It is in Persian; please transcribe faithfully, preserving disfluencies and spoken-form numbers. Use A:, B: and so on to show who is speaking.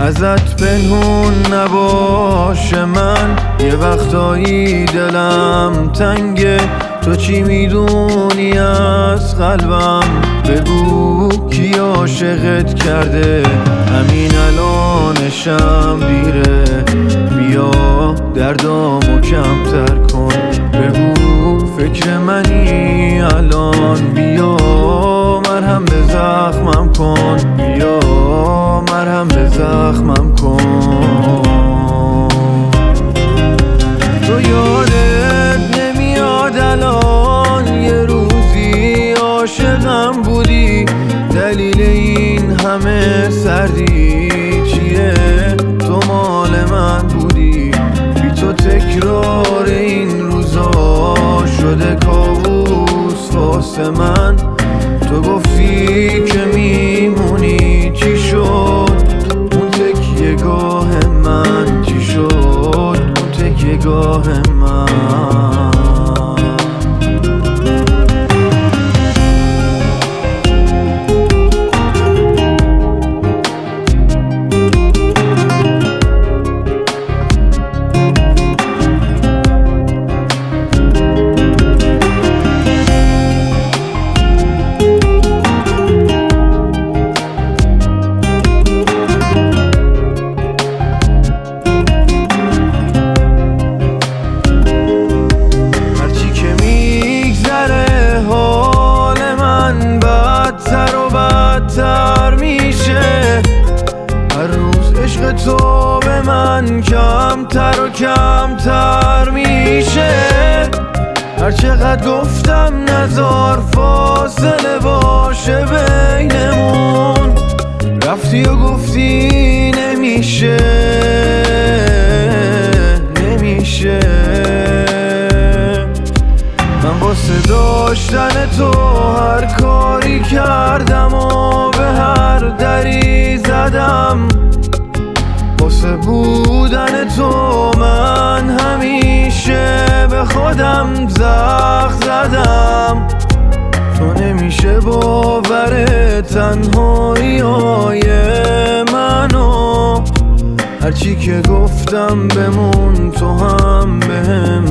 A: ازت پنهون نباشه، من یه وقتایی دلم تنگه. تو چی میدونی از قلبم؟ بگو کی عاشقت کرده؟ همین الانشم دیره، بیا دردامو کمتر کن. بگو فکر منی الان، بیا مرهم به زخمم کن، بیا مرهم به زخمم کن. تو یادت نمیاد الان یه روزی عاشقم بودی؟ دلیل این همه سردی چیه؟ تو مال من بودی، بی تو تکرار این روزا شده کابوس واسه من. تو گفتی که میمونی، چی شد اون تکیه گاه من؟ چی شد اون تکیه گاه من؟ بدتر میشه هر روز، عشق تو به من کمتر و کمتر میشه. هر چقدر گفتم نذار فاصله باشه بینمون، رفتی و گفتی نمیشه نمیشه. من واسه داشتن تو هر کاری کردم و به هر دری زدم، واسه بودن تو من همیشه به خودم زخم زدم. تو نمیشه باور تنهایی های منو، هرچی که گفتم بمون تو هم بهم